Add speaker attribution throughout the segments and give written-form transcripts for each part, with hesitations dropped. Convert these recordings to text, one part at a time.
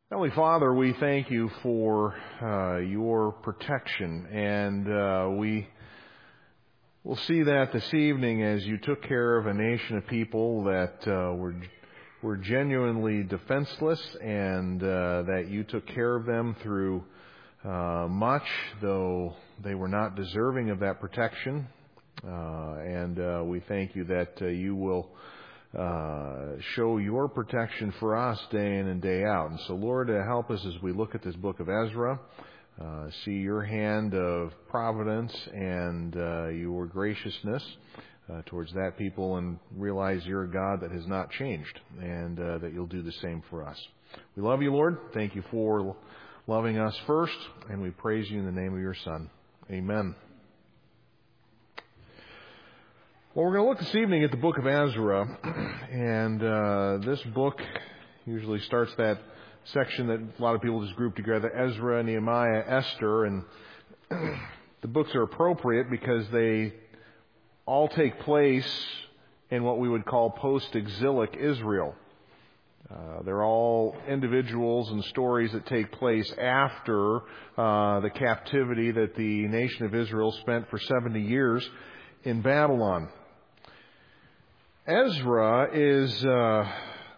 Speaker 1: Heavenly Father, we thank you for your protection, and we will see that this evening as you took care of a nation of people that were genuinely defenseless, and that you took care of them through much, though they were not deserving of that protection. And we thank you that you will show your protection for us day in and day out. And so, Lord, help us as we look at this book of Ezra, see your hand of providence and your graciousness towards that people, and realize you're a God that has not changed, and that you'll do the same for us. We love you, Lord. Thank you for loving us first, and we praise you in the name of your Son. Amen. Well, we're going to look this evening at the book of Ezra, and this book usually starts that section that a lot of people just group together, Ezra, Nehemiah, Esther, and the books are appropriate because they all take place in what we would call post-exilic Israel. They're all individuals and stories that take place after the captivity that the nation of Israel spent for 70 years in Babylon. Ezra is, to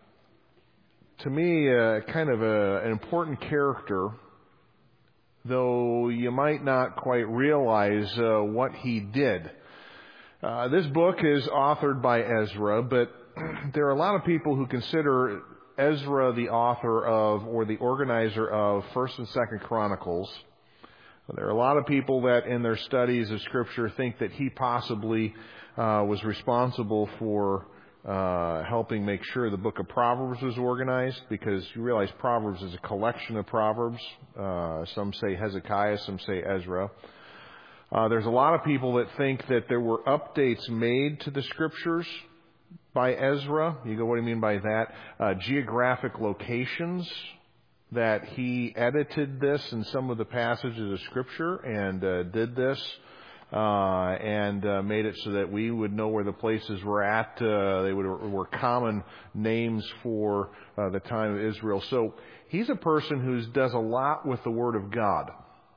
Speaker 1: me, kind of an important character, though you might not quite realize what he did. This book is authored by Ezra, but there are a lot of people who consider Ezra the author of, or the organizer of, 1st and 2nd Chronicles. There are a lot of people that in their studies of Scripture think that he possibly was responsible for helping make sure the book of Proverbs was organized, because you realize Proverbs is a collection of Proverbs. Some say Hezekiah, some say Ezra. There's a lot of people that think that there were updates made to the Scriptures by Ezra. You go, what do you mean by that? Geographic locations, that he edited this in some of the passages of Scripture and did this and made it so that we would know where the places were at. They were common names for the time of Israel. So he's a person who does a lot with the Word of God.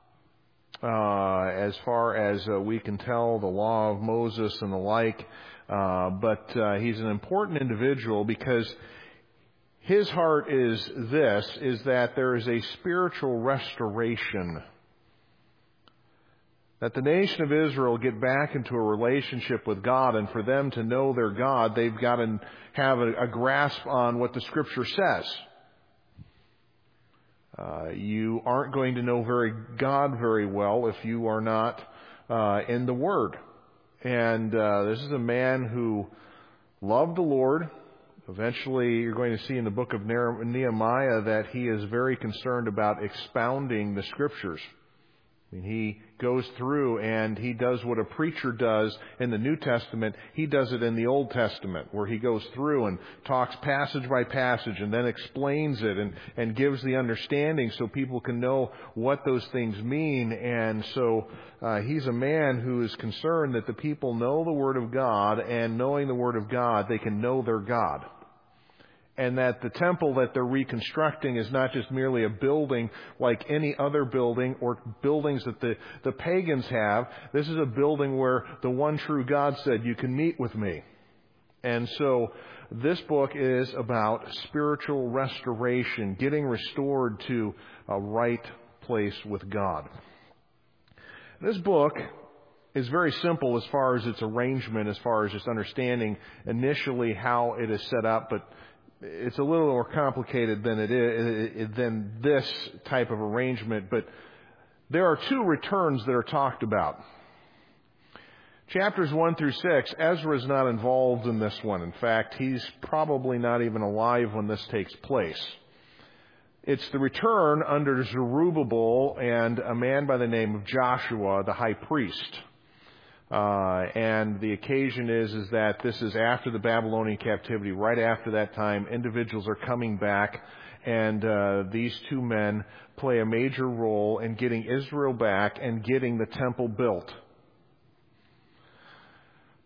Speaker 1: As far as we can tell, the law of Moses and the like. But he's an important individual because his heart is that there is a spiritual restoration. That the nation of Israel get back into a relationship with God, and for them to know their God, they've got to have a grasp on what the Scripture says. You aren't going to know God very well if you are not in the Word. And this is a man who loved the Lord. Eventually, you're going to see in the book of Nehemiah that he is very concerned about expounding the Scriptures. I mean, he goes through and he does what a preacher does in the New Testament. He does it in the Old Testament, where he goes through and talks passage by passage and then explains it and gives the understanding so people can know what those things mean. And so he's a man who is concerned that the people know the Word of God, and knowing the Word of God, they can know their God. And that the temple that they're reconstructing is not just merely a building like any other building or buildings that the pagans have. This is a building where the one true God said, "You can meet with me." And so this book is about spiritual restoration, getting restored to a right place with God. This book is very simple as far as its arrangement, as far as just understanding initially how it is set up, but it's a little more complicated than this type of arrangement. But there are two returns that are talked about. Chapters 1 through 6, Ezra is not involved in this one. In fact, he's probably not even alive when this takes place. It's the return under Zerubbabel and a man by the name of Joshua, the high priest. And the occasion is that this is after the Babylonian captivity. Right after that time, individuals are coming back, and these two men play a major role in getting Israel back and getting the temple built.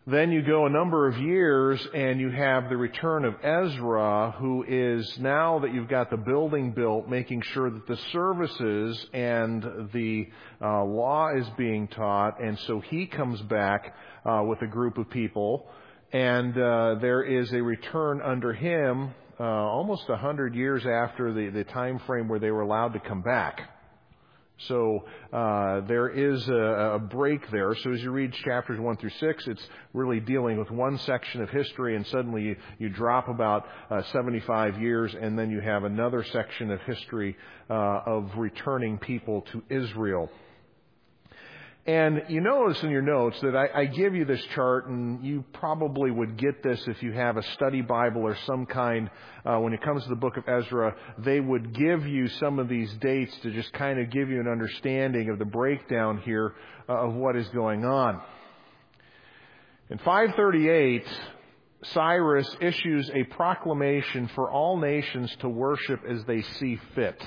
Speaker 1: Then you go a number of years and you have the return of Ezra, who is, now that you've got the building built, making sure that the services and the law is being taught. And so he comes back with a group of people, and there is a return under him almost 100 years after the time frame where they were allowed to come back. So there is a break there. So as you read chapters 1 through 6, it's really dealing with one section of history, and suddenly you drop about 75 years, and then you have another section of history of returning people to Israel. And you notice in your notes that I give you this chart, and you probably would get this if you have a study Bible or some kind. When it comes to the book of Ezra, they would give you some of these dates to just kind of give you an understanding of the breakdown here of what is going on. In 538, Cyrus issues a proclamation for all nations to worship as they see fit.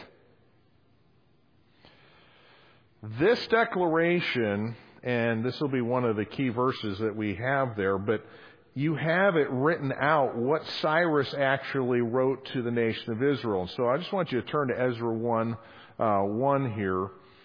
Speaker 1: This declaration, and this will be one of the key verses that we have there, but you have it written out what Cyrus actually wrote to the nation of Israel. So I just want you to turn to Ezra 1 here.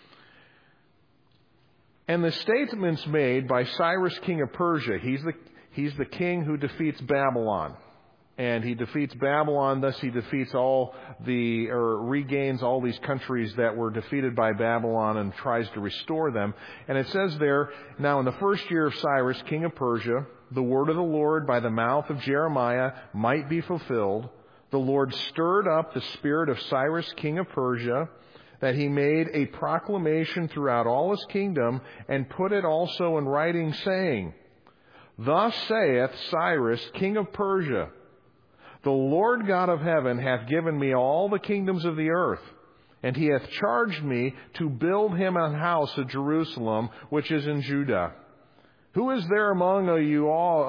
Speaker 1: And the statements made by Cyrus, king of Persia. He's the king who defeats Babylon. And he defeats Babylon, thus he defeats regains all these countries that were defeated by Babylon and tries to restore them. And it says there, now in the first year of Cyrus, king of Persia, the word of the Lord by the mouth of Jeremiah might be fulfilled. The Lord stirred up the spirit of Cyrus, king of Persia, that he made a proclamation throughout all his kingdom and put it also in writing, saying, Thus saith Cyrus, king of Persia, The Lord God of heaven hath given me all the kingdoms of the earth, and he hath charged me to build him an house at Jerusalem, which is in Judah. Who is there among you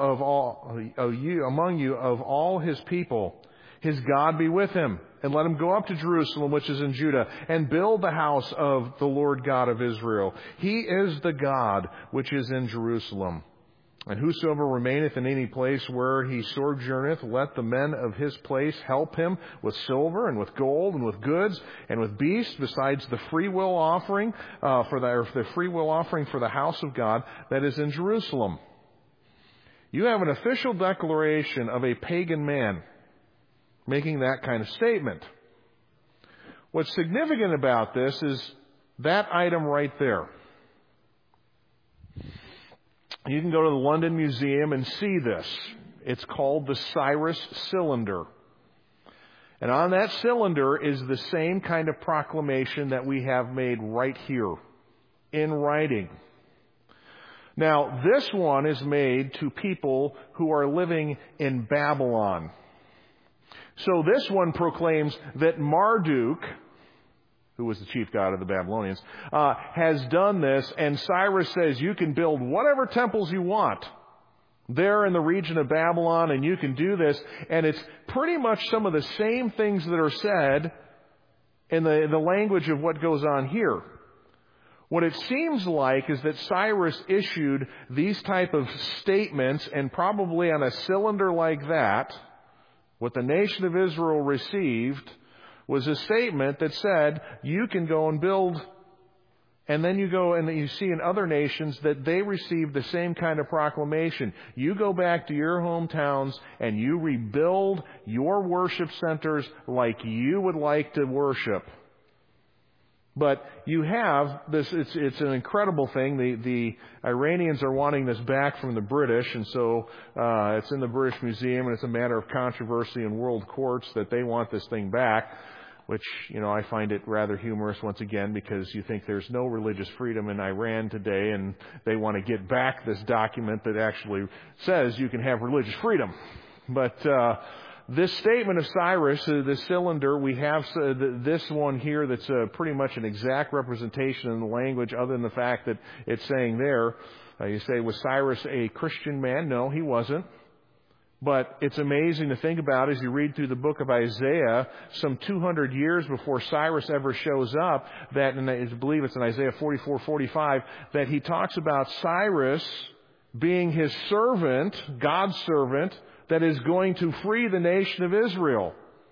Speaker 1: of all his people? His God be with him, and let him go up to Jerusalem, which is in Judah, and build the house of the Lord God of Israel. He is the God which is in Jerusalem. And whosoever remaineth in any place where he sojourneth, let the men of his place help him with silver and with gold and with goods and with beasts, besides the freewill offering for the house of God that is in Jerusalem. You have an official declaration of a pagan man making that kind of statement. What's significant about this is that item right there. You can go to the London Museum and see this. It's called the Cyrus Cylinder. And on that cylinder is the same kind of proclamation that we have made right here in writing. Now, this one is made to people who are living in Babylon. So this one proclaims that Marduk, who was the chief god of the Babylonians, has done this, and Cyrus says you can build whatever temples you want there in the region of Babylon, and you can do this, and it's pretty much some of the same things that are said in the language of what goes on here. What it seems like is that Cyrus issued these type of statements, and probably on a cylinder like that, what the nation of Israel received was a statement that said, you can go and build, and then you go and you see in other nations that they receive the same kind of proclamation. You go back to your hometowns and you rebuild your worship centers like you would like to worship. But you have this, it's an incredible thing. The Iranians are wanting this back from the British, and so it's in the British Museum, and it's a matter of controversy in world courts that they want this thing back, which, I find it rather humorous once again, because you think there's no religious freedom in Iran today, and they want to get back this document that actually says you can have religious freedom. But this statement of Cyrus, the cylinder, we have this one here that's pretty much an exact representation in the language, other than the fact that it's saying there, you say, was Cyrus a Christian man? No, he wasn't. But it's amazing to think about as you read through the book of Isaiah, some 200 years before Cyrus ever shows up, that, and I believe it's in Isaiah 44:45, that he talks about Cyrus being His servant, God's servant, that is going to free the nation of Israel.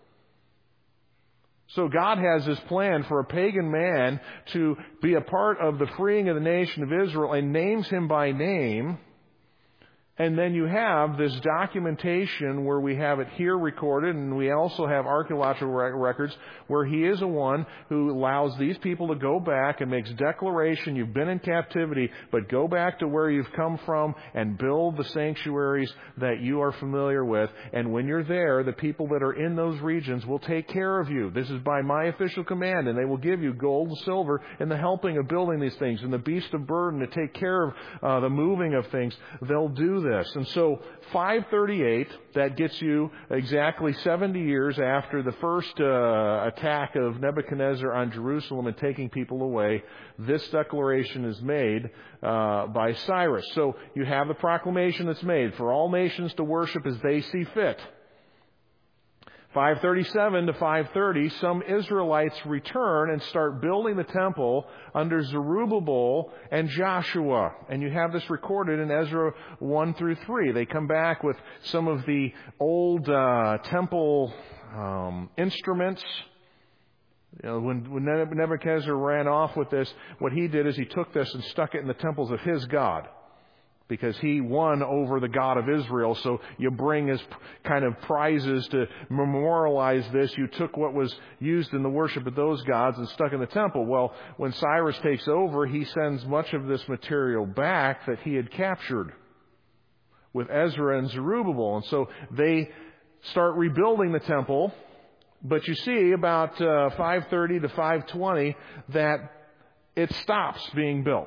Speaker 1: So God has this plan for a pagan man to be a part of the freeing of the nation of Israel and names him by name. And then you have this documentation where we have it here recorded, and we also have archaeological records where he is the one who allows these people to go back and makes declaration, you've been in captivity, but go back to where you've come from and build the sanctuaries that you are familiar with. And when you're there, the people that are in those regions will take care of you. This is by my official command, and they will give you gold and silver in the helping of building these things, and the beast of burden to take care of the moving of things. They'll do this. And so 538, that gets you exactly 70 years after the first attack of Nebuchadnezzar on Jerusalem and taking people away. This declaration is made by Cyrus. So you have the proclamation that's made for all nations to worship as they see fit. 537 to 530, some Israelites return and start building the temple under Zerubbabel and Joshua. And you have this recorded in Ezra 1 through 3. They come back with some of the old temple instruments. You know, when Nebuchadnezzar ran off with this, what he did is he took this and stuck it in the temples of his God, because he won over the God of Israel. So you bring as kind of prizes to memorialize this. You took what was used in the worship of those gods and stuck in the temple. Well, when Cyrus takes over, he sends much of this material back that he had captured with Ezra and Zerubbabel. And so they start rebuilding the temple. But you see about 530 to 520 that it stops being built.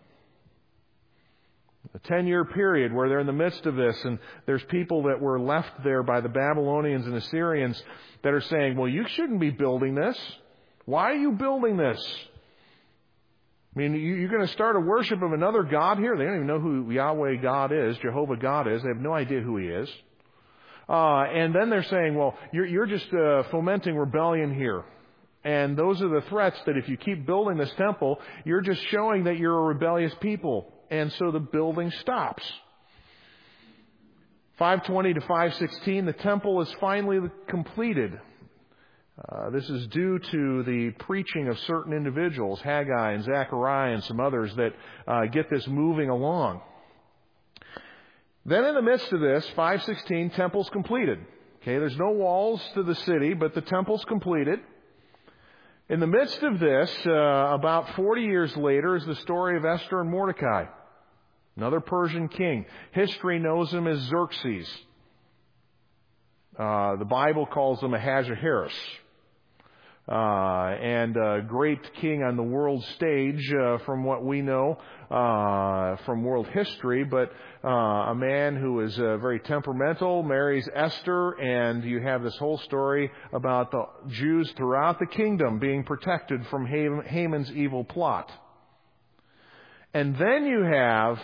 Speaker 1: A 10-year period where they're in the midst of this, and there's people that were left there by the Babylonians and Assyrians that are saying, well, you shouldn't be building this. Why are you building this? I mean, you're going to start a worship of another God here? They don't even know who Yahweh God is, Jehovah God is. They have no idea who He is. And then they're saying, well, you're just fomenting rebellion here. And those are the threats that if you keep building this temple, you're just showing that you're a rebellious people. And so the building stops. 520 to 516, the temple is finally completed. This is due to the preaching of certain individuals, Haggai and Zechariah and some others, that get this moving along. Then in the midst of this, 516, temple's completed. Okay, there's no walls to the city, but the temple's completed. In the midst of this, about 40 years later, is the story of Esther and Mordecai, another Persian king. History knows him as Xerxes. The Bible calls him Ahasuerus. And a great king on the world stage, from what we know from world history, but a man who is very temperamental, marries Esther, and you have this whole story about the Jews throughout the kingdom being protected from Haman's evil plot. And then you have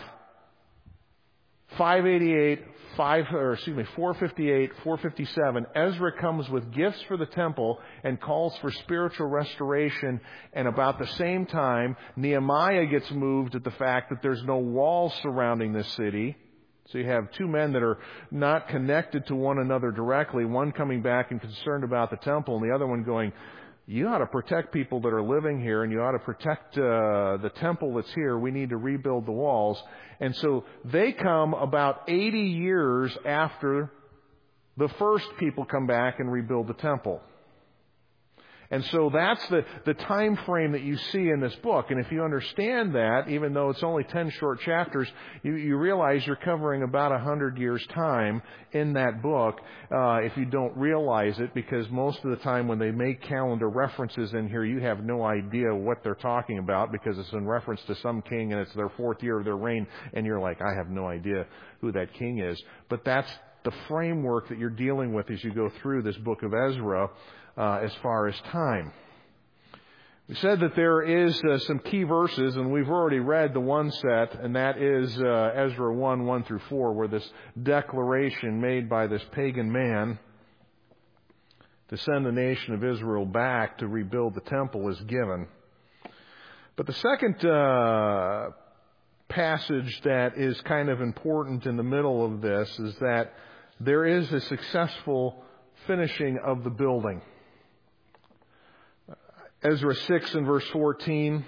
Speaker 1: 458, 457, Ezra comes with gifts for the temple and calls for spiritual restoration. And about the same time, Nehemiah gets moved at the fact that there's no walls surrounding this city. So you have two men that are not connected to one another directly, one coming back and concerned about the temple, and the other one going, you ought to protect people that are living here, and you ought to protect the temple that's here. We need to rebuild the walls. And so they come about 80 years after the first people come back and rebuild the temple. And so that's the time frame that you see in this book. And if you understand that, even though it's only 10 short chapters, you realize you're covering about 100 years' time in that book if you don't realize it, because most of the time when they make calendar references in here, you have no idea what they're talking about because it's in reference to some king and it's their 4th year of their reign, and you're like, I have no idea who that king is. But that's the framework that you're dealing with as you go through this book of Ezra. As far as time. We said that there is some key verses, and we've already read the one set, and that is Ezra 1 through 4, where this declaration made by this pagan man to send the nation of Israel back to rebuild the temple is given. But the second passage that is kind of important in the middle of this is that there is a successful finishing of the building. Ezra 6 and verse 14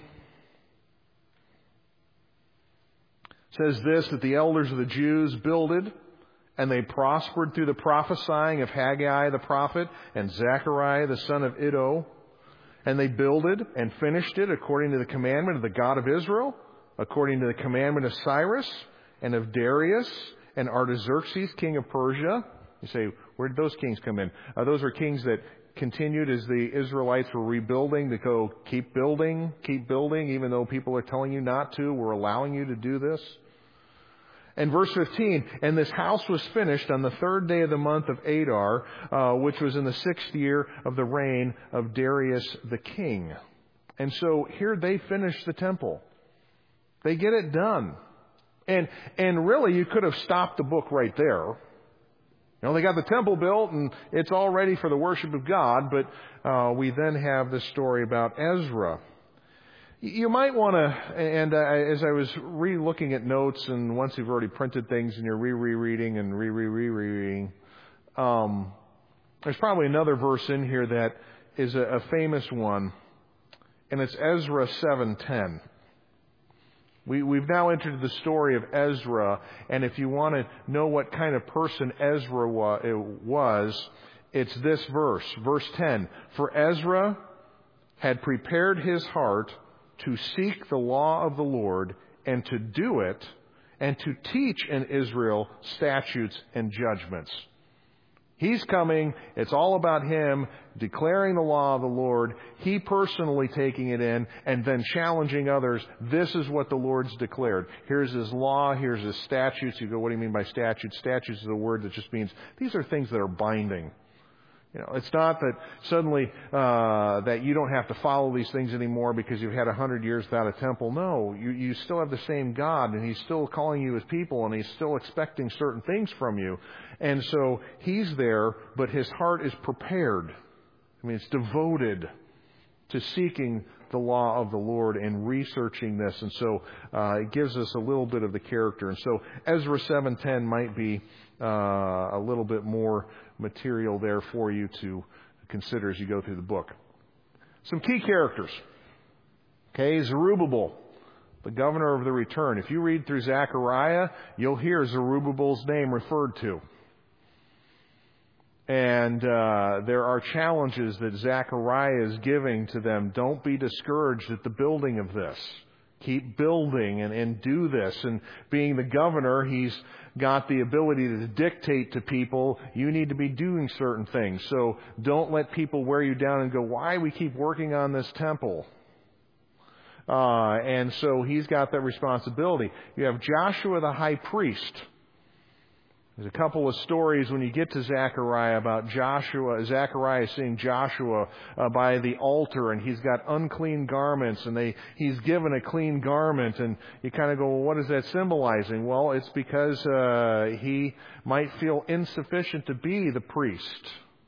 Speaker 1: says this, that the elders of the Jews builded, and they prospered through the prophesying of Haggai the prophet and Zechariah the son of Iddo. And they builded and finished it according to the commandment of the God of Israel, according to the commandment of Cyrus and of Darius and Artaxerxes, king of Persia. You say, where did those kings come in? Those are kings that continued as the Israelites were rebuilding to go, keep building, even though people are telling you not to. We're allowing you to do this. And verse 15, and this house was finished on the 3rd day of the month of Adar, which was in the 6th year of the reign of Darius the king. And so here they finish the temple. They get it done. And really, you could have stopped the book right there. You know, they got the temple built and it's all ready for the worship of God, but we then have this story about Ezra. You might want to, and as I was re-looking at notes, and once you've already printed things and you're rereading and rereading, there's probably another verse in here that is a famous one, and it's Ezra 7:10. We've now entered the story of Ezra, and if you want to know what kind of person Ezra was, it's this verse, verse 10. For Ezra had prepared his heart to seek the law of the Lord and to do it, and to teach in Israel statutes and judgments. He's coming. It's all about him declaring the law of the Lord, he personally taking it in, and then challenging others. This is what the Lord's declared. Here's his law. Here's his statutes. You go, what do you mean by statutes? Statutes is a word that just means these are things that are binding. You know, it's not that suddenly that you don't have to follow these things anymore because you've had 100 years without a temple. No, you still have the same God, and He's still calling you His people, and He's still expecting certain things from you. And so He's there, but His heart is prepared. I mean, it's devoted to seeking the law of the Lord and researching this. And so it gives us a little bit of the character. And so Ezra 7:10 might be a little bit more material there for you to consider as you go through the book. Some key characters. Okay, Zerubbabel, the governor of the return. If you read through Zechariah, you'll hear Zerubbabel's name referred to. And there are challenges that Zechariah is giving to them. Don't be discouraged at the building of this. Keep building and do this. And being the governor, he's got the ability to dictate to people, you need to be doing certain things. So don't let people wear you down and go, why we keep working on this temple? And so he's got that responsibility. You have Joshua the high priest. There's a couple of stories when you get to Zechariah about Zechariah seeing Joshua by the altar, and he's got unclean garments, and he's given a clean garment, and you kind of go, well, what is that symbolizing? Well, it's because he might feel insufficient to be the priest,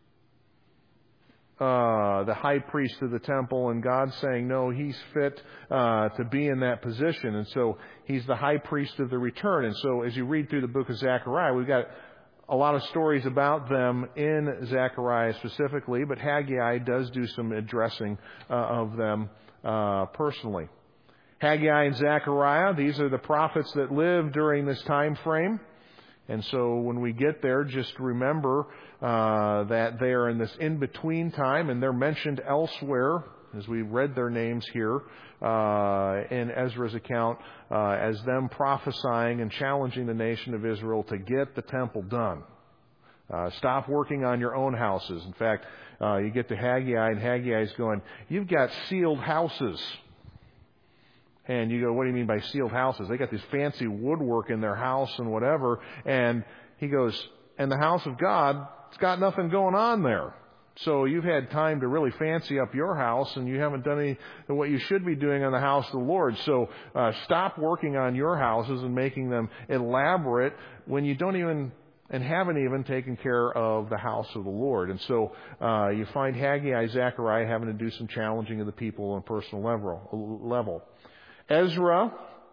Speaker 1: the high priest of the temple, and God's saying, no, he's fit to be in that position. And so he's the high priest of the return. And so as you read through the book of Zechariah, we've got a lot of stories about them in Zechariah specifically, but Haggai does do some addressing of them personally. Haggai and Zechariah, these are the prophets that lived during this time frame. And so when we get there, just remember that they are in this in-between time, and they're mentioned elsewhere, as we read their names here in Ezra's account, as them prophesying and challenging the nation of Israel to get the temple done. Stop working on your own houses. In fact, you get to Haggai, and Haggai's going, you've got sealed houses. And you go, what do you mean by sealed houses? They got this fancy woodwork in their house and whatever. And he goes, and the house of God, it's got nothing going on there. So you've had time to really fancy up your house, and you haven't done any of what you should be doing on the house of the Lord. So stop working on your houses and making them elaborate when you don't even and haven't even taken care of the house of the Lord. And so you find Haggai, Zechariah having to do some challenging of the people on a personal level. Ezra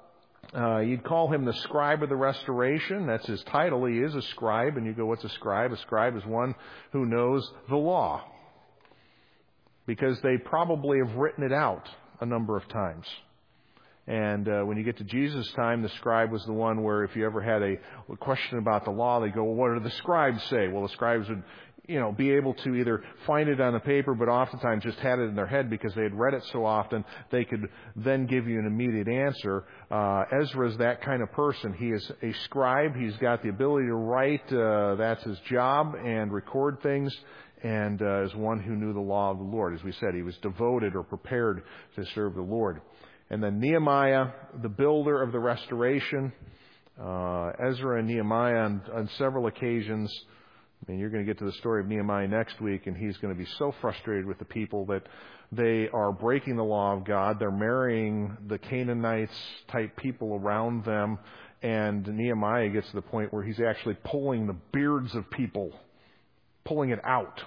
Speaker 1: You'd call him the scribe of the restoration. That's his title. He is a scribe. And you go, what's a scribe? A scribe is one who knows the law, because they probably have written it out a number of times. And when you get to Jesus' time, the scribe was the one where if you ever had a question about the law, they go, well, what do the scribes say? Well, the scribes would, be able to either find it on the paper, but oftentimes just had it in their head because they had read it so often, they could then give you an immediate answer. Ezra's that kind of person. He is a scribe. He's got the ability to write. That's his job, and record things, and is one who knew the law of the Lord. As we said, he was devoted or prepared to serve the Lord. And then Nehemiah, the builder of the restoration. Ezra and Nehemiah on several occasions. I mean, you're going to get to the story of Nehemiah next week, and he's going to be so frustrated with the people that they are breaking the law of God. They're marrying the Canaanites-type people around them, and Nehemiah gets to the point where he's actually pulling the beards of people, pulling it out.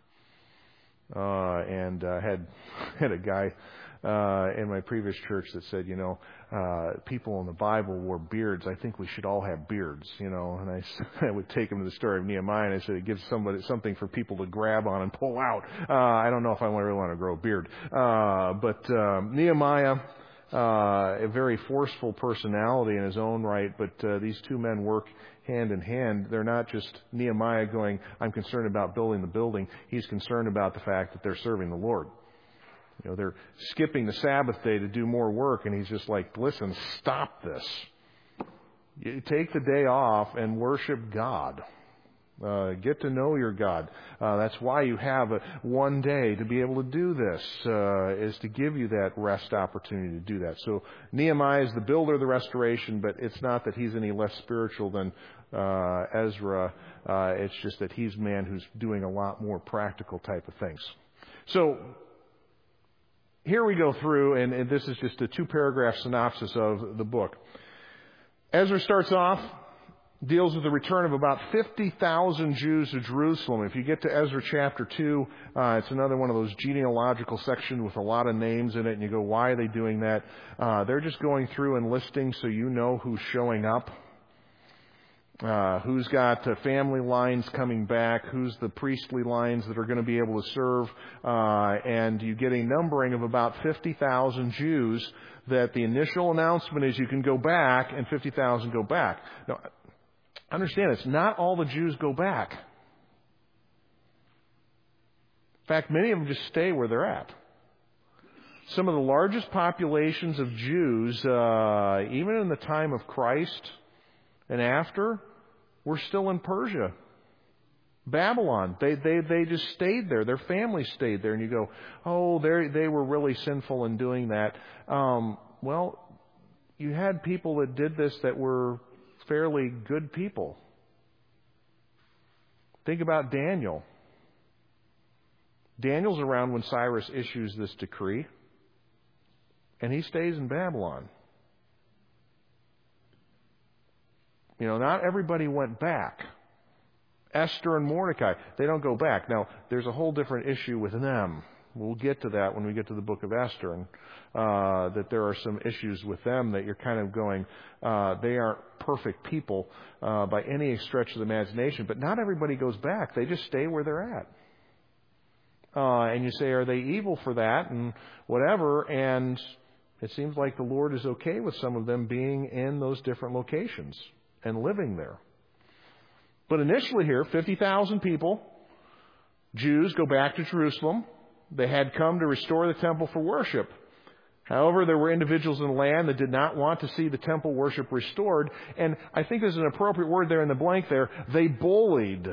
Speaker 1: And had a guy in my previous church that said, people in the Bible wore beards. I think we should all have beards, And I would take him to the story of Nehemiah, and I said it gives somebody something for people to grab on and pull out. I don't know if I really want to grow a beard. But Nehemiah, a very forceful personality in his own right, but these two men work hand in hand. They're not just Nehemiah going, I'm concerned about building the building. He's concerned about the fact that they're serving the Lord. They're skipping the Sabbath day to do more work, and he's just like, listen, stop this. You take the day off and worship God. Get to know your God. That's why you have one day to be able to do this, is to give you that rest opportunity to do that. So Nehemiah is the builder of the restoration, but it's not that he's any less spiritual than Ezra. It's just that he's a man who's doing a lot more practical type of things. So here we go through, and this is just a 2-paragraph synopsis of the book. Ezra starts off, deals with the return of about 50,000 Jews to Jerusalem. If you get to Ezra chapter 2, it's another one of those genealogical sections with a lot of names in it, and you go, why are they doing that? They're just going through and listing so you know who's showing up. Who's got family lines coming back, who's the priestly lines that are going to be able to serve, and you get a numbering of about 50,000 Jews that the initial announcement is you can go back, and 50,000 go back. Now, understand, it's not all the Jews go back. In fact, many of them just stay where they're at. Some of the largest populations of Jews, even in the time of Christ and after, we're still in Persia, Babylon. They just stayed there. Their families stayed there. And you go, oh, they were really sinful in doing that. Well, you had people that did this that were fairly good people. Think about Daniel. Daniel's around when Cyrus issues this decree, and he stays in Babylon. Not everybody went back. Esther and Mordecai, they don't go back. Now, there's a whole different issue with them. We'll get to that when we get to the book of Esther, and that there are some issues with them that you're kind of going, they aren't perfect people by any stretch of the imagination. But not everybody goes back. They just stay where they're at. And you say, are they evil for that? And whatever. And it seems like the Lord is okay with some of them being in those different locations and living there. But initially here, 50,000 people, Jews, go back to Jerusalem. They had come to restore the temple for worship. However, there were individuals in the land that did not want to see the temple worship restored. And I think there's an appropriate word there in the blank there. They bullied.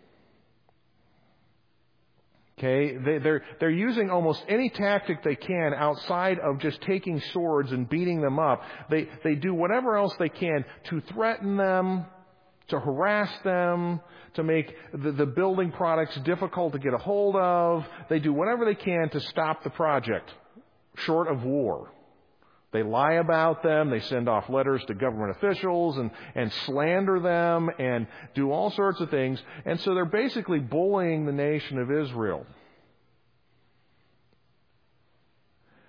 Speaker 1: Okay, they're using almost any tactic they can outside of just taking swords and beating them up. They do whatever else they can to threaten them, to harass them, to make the building products difficult to get a hold of. They do whatever they can to stop the project, short of war. They lie about them. They send off letters to government officials and slander them and do all sorts of things. And so they're basically bullying the nation of Israel.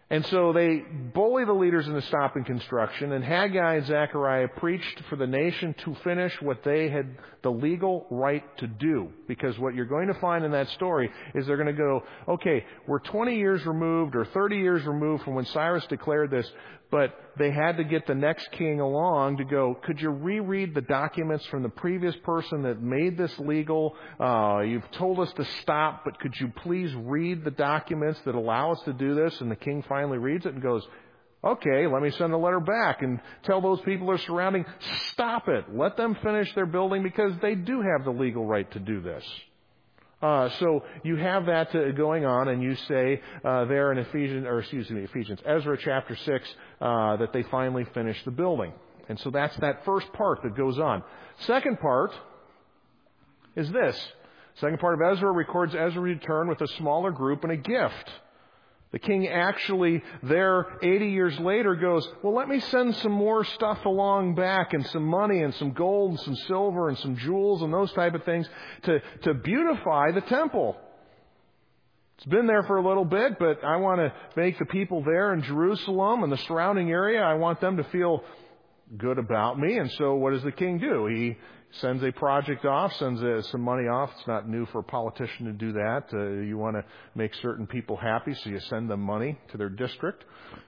Speaker 1: And so they bully the leaders into stopping construction, and Haggai and Zechariah preached for the nation to finish what they had the legal right to do. Because what you're going to find in that story is they're going to go, okay, we're 20 years removed or 30 years removed from when Cyrus declared this, but they had to get the next king along to go, could you reread the documents from the previous person that made this legal? You've told us to stop, but could you please read the documents that allow us to do this? And the king finally reads it and goes, okay, let me send a letter back and tell those people they're surrounding, stop it. Let them finish their building because they do have the legal right to do this. So you have that going on, and you say there in Ephesians, Ezra chapter 6, that they finally finished the building. And so that's that first part that goes on. Second part is this. Second part of Ezra records Ezra's return with a smaller group and a gift. The king actually there 80 years later goes, well, let me send some more stuff along back and some money and some gold and some silver and some jewels and those type of things to beautify the temple. It's been there for a little bit, but I want to make the people there in Jerusalem and the surrounding area, I want them to feel good about me. And so what does the king do? He sends a project off, sends some money off. It's not new for a politician to do that. You want to make certain people happy, so you send them money to their district.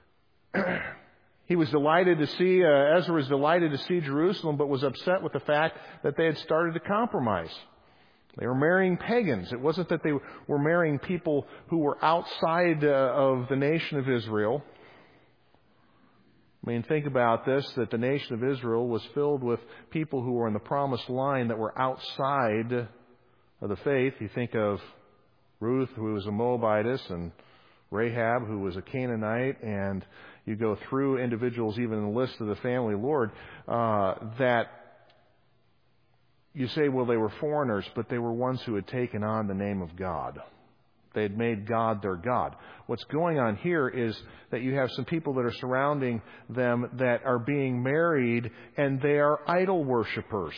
Speaker 1: He was delighted to see, Ezra was delighted to see Jerusalem, but was upset with the fact that they had started to compromise. They were marrying pagans. It wasn't that they were marrying people who were outside of the nation of Israel. I mean, think about this, that the nation of Israel was filled with people who were in the promised line that were outside of the faith. You think of Ruth, who was a Moabitess, and Rahab, who was a Canaanite, and you go through individuals, even in the list of the family Lord, that you say, well, they were foreigners, but they were ones who had taken on the name of God. They had made God their God. What's going on here is that you have some people that are surrounding them that are being married, and they are idol worshipers.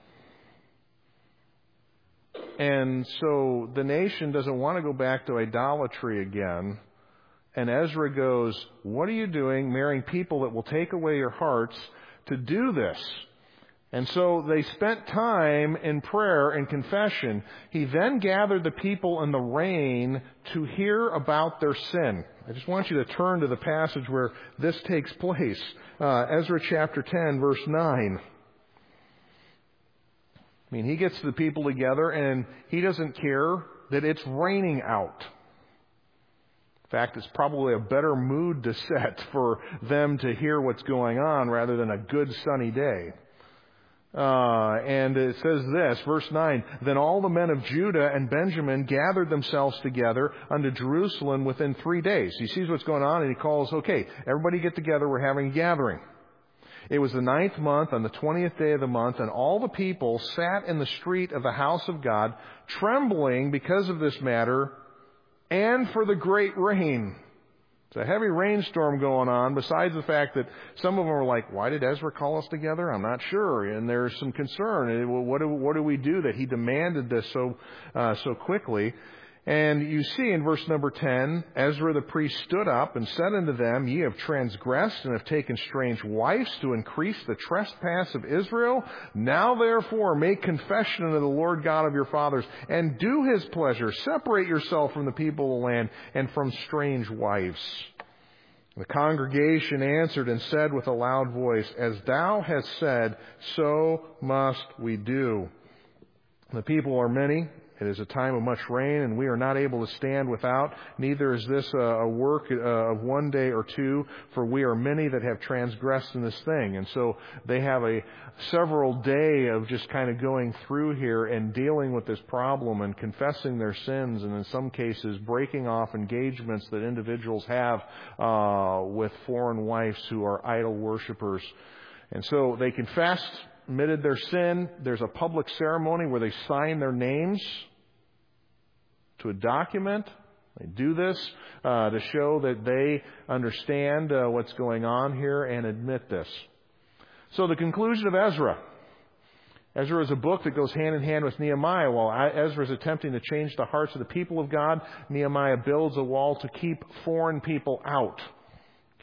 Speaker 1: And so the nation doesn't want to go back to idolatry again. And Ezra goes, what are you doing, marrying people that will take away your hearts to do this? And so they spent time in prayer and confession. He then gathered the people in the rain to hear about their sin. I just want you to turn to the passage where this takes place. Ezra chapter 10, verse 9. I mean, he gets the people together and he doesn't care that it's raining out. In fact, it's probably a better mood to set for them to hear what's going on rather than a good sunny day. And it says this, verse 9, then all the men of Judah and Benjamin gathered themselves together unto Jerusalem within 3 days. He sees what's going on and he calls, okay, everybody get together, we're having a gathering. It was the 9th month on the 20th day of the month, and all the people sat in the street of the house of God, trembling because of this matter and for the great rain. It's a heavy rainstorm going on, besides the fact that some of them are like, why did Ezra call us together? I'm not sure. And there's some concern. What do we do that he demanded this so quickly? And you see in verse number 10, Ezra the priest stood up and said unto them, ye have transgressed and have taken strange wives to increase the trespass of Israel. Now therefore make confession unto the Lord God of your fathers, and do his pleasure. Separate yourself from the people of the land and from strange wives. The congregation answered and said with a loud voice, as thou hast said, so must we do. The people are many. It is a time of much rain, and we are not able to stand without. Neither is this a work of one day or two, for we are many that have transgressed in this thing. And so they have a several day of just kind of going through here and dealing with this problem and confessing their sins, and in some cases breaking off engagements that individuals have with foreign wives who are idol worshipers. And so they confessed, admitted their sin. There's a public ceremony where they sign their names to a document. They do this to show that they understand what's going on here and admit this. So the conclusion of Ezra. Ezra is a book that goes hand in hand with Nehemiah. While Ezra is attempting to change the hearts of the people of God, Nehemiah builds a wall to keep foreign people out.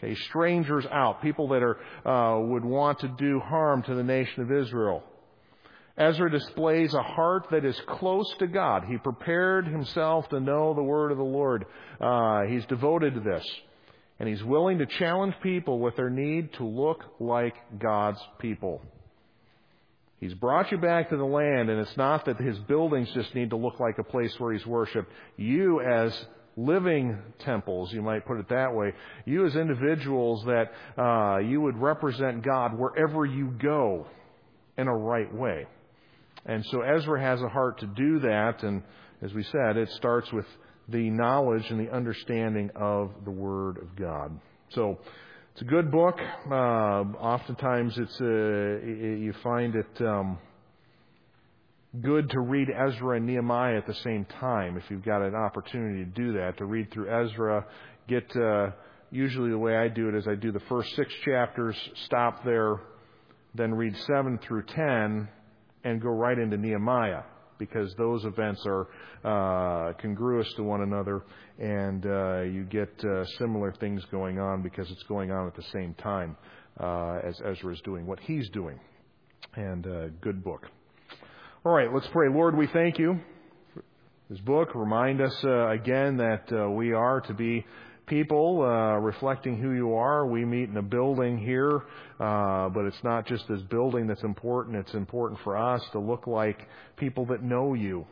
Speaker 1: Okay, strangers out, people that would want to do harm to the nation of Israel. Ezra displays a heart that is close to God. He prepared himself to know the word of the Lord. He's devoted to this. And he's willing to challenge people with their need to look like God's people. He's brought you back to the land, and it's not that his buildings just need to look like a place where he's worshipped. You as living temples, you might put it that way, you as individuals that you would represent God wherever you go in a right way. And so Ezra has a heart to do that, and as we said, it starts with the knowledge and the understanding of the Word of God. So it's a good book. Oftentimes you find it good to read Ezra and Nehemiah at the same time if you've got an opportunity to do that, to read through Ezra. Usually the way I do it is I do the first 6 chapters, stop there, then read 7 through 10, and go right into Nehemiah, because those events are congruous to one another, and you get similar things going on because it's going on at the same time as Ezra is doing what he's doing. And good book. All right, let's pray. Lord, we thank you for this book. Remind us again that we are to be people reflecting who you are. We meet in a building here, but it's not just this building that's important. It's important for us to look like people that know you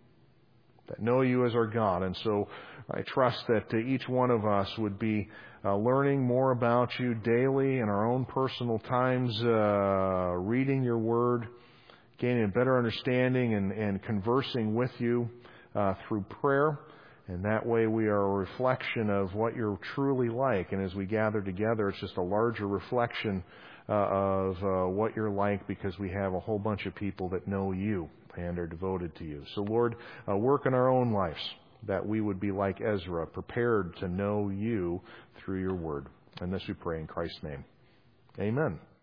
Speaker 1: as our God. And so I trust that each one of us would be learning more about you daily in our own personal times, reading your word, gaining a better understanding and conversing with you through prayer. And that way we are a reflection of what you're truly like. And as we gather together, it's just a larger reflection of what you're like, because we have a whole bunch of people that know you and are devoted to you. So Lord, work in our own lives that we would be like Ezra, prepared to know you through your word. And this we pray in Christ's name. Amen.